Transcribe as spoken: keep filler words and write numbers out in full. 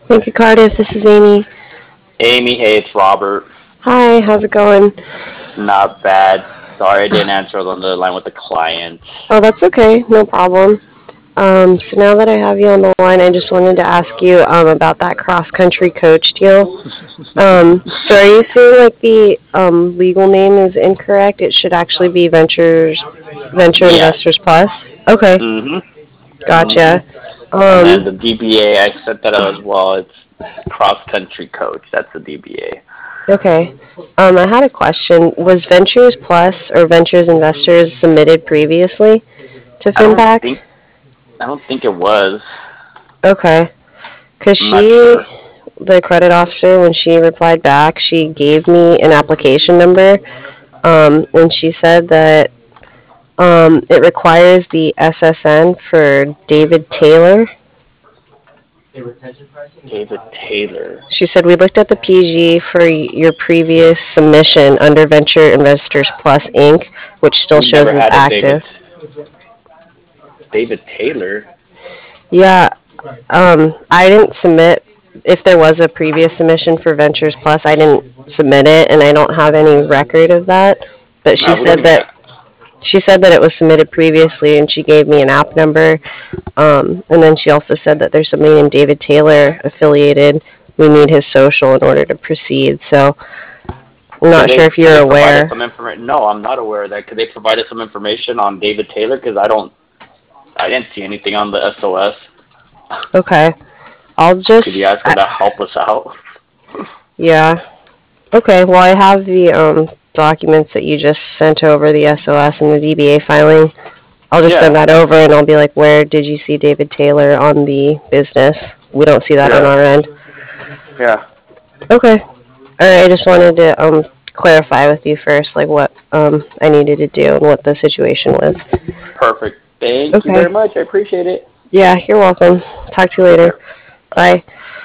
Thank you, Cardiff. This is Amy. Amy, hey, it's Robert. Hi, how's it going? Not bad. Sorry I didn't answer on the line with the client. Oh, that's okay. No problem. Um, so now that I have you on the line, I just wanted to ask you um, about that cross-country coach deal. Um, so are you saying like the um, legal name is incorrect? It should actually be Ventures Venture Yes. Investors Plus? Okay, Mm-hmm. gotcha. Mm-hmm. And then Um, the D B A, I set that up as well. It's cross country coach. That's the D B A. okay. Um, I had a question. Was Ventures Plus or Ventures Investors submitted previously to I don't FinPac? think I don't think it was. Okay. Because I'm not she, sure. the credit officer, when she replied back, she gave me an application number, um, and she said that um, it requires the S S N for David Taylor. David Taylor. She said, we looked at the P G for your previous submission under Venture Investors Plus Incorporated, which still We shows never as had a David active. David Taylor. Yeah, um, I didn't submit. If there was a previous submission for Ventures Plus, I didn't submit it, and I don't have any record of that. But she No, we said don't even that have. she said that it was submitted previously, and she gave me an app number. Um, and then she also said that there's somebody named David Taylor affiliated. We need his social in order to proceed. So I'm Could not sure they if could you're they provide us aware. some information? No, I'm not aware of that. Could they provide us some information on David Taylor? Because I don't, I didn't see anything on the S O S. Okay, I'll Could you just. ask them I, to help us out? yeah. Okay. Well, I have the um, documents that you just sent over, the S O S and the D B A filing. I'll just send Yeah, that over, and I'll be like, where did you see David Taylor on the business? We don't see that on yeah, our end. yeah. Okay. All right. I just wanted to um, clarify with you first, like what um, I needed to do and what the situation was. Perfect. Thank you Okay. very much. I appreciate it. Yeah, you're welcome. Talk to you Take later. care. Bye. Bye.